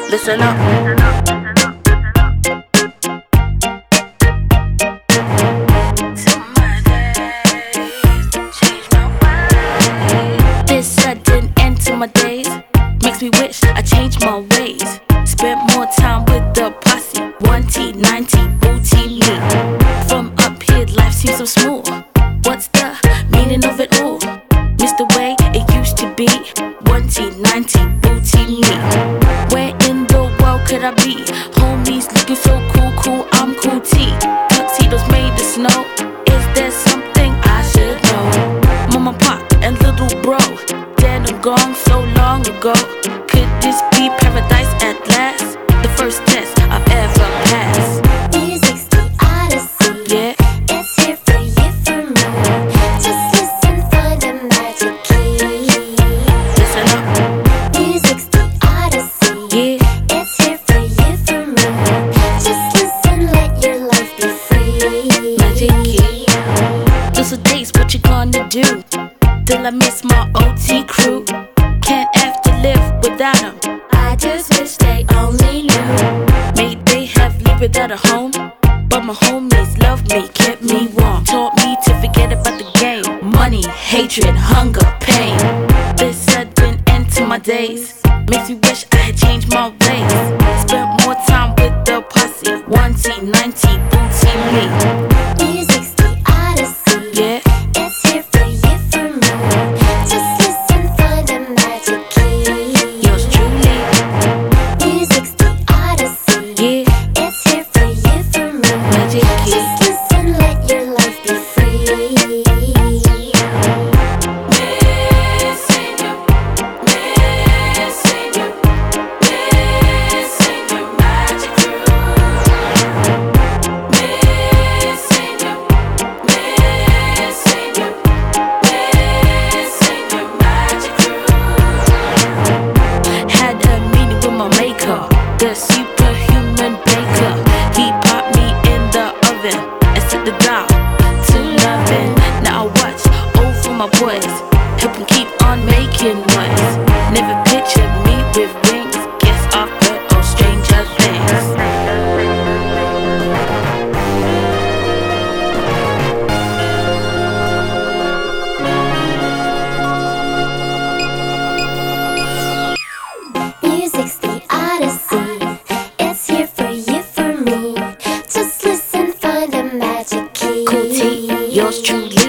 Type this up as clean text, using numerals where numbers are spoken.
Listen up. This sudden end to my days makes me wish I changed my ways. Spent more time with the posse, 1T, 90, booty me. From up here, life seems so small. What's the meaning of it all? Miss the way it used to be, 1T, 90, booty me. Where in the world could I be? Homies looking so cool, I'm cool T. Tuxedos made of snow. Is there something I should know? Mama, pop, and little bro, dead and gone so long ago. Could this be paradise at last? The first test I've ever passed. Music's the odyssey. Yeah. It's here for you, for me. Just listen for the magic key. Listen up. Music's the odyssey. Yeah. It's here for you, for me. Just listen, let your life be free. Magic key. Those are days, what you gonna do? Till I miss my OT crew. Can't have to live without them. I just wish they only knew. May they have lived without a home, but my homies loved me, kept me warm. Taught me to forget about the game. Money, hatred, hunger, pain. This sudden end to my days makes me wish I had changed my ways. Spent more time with the posse, 1T, 90, booty me. Music's the odyssey. Yeah. It's here for you, for me. Just listen for the magic key. Yours truly. Music's the odyssey. Yeah. It's here for you, for me. Magic key. Just listen, let your life be free. Missing you, missing you, missing your magic crew. Missing you, missing you, missing your magic crew. Had a meeting with my maker, the superhuman baker. He popped me in the oven and set the dial to loving. Now I watch over my boys, help them keep on making noise. Never pictured me with wings, guess I've heard of stranger things. Music's the odyssey. It's here for you, for me. Just listen for the magic key. Cool T, yours truly.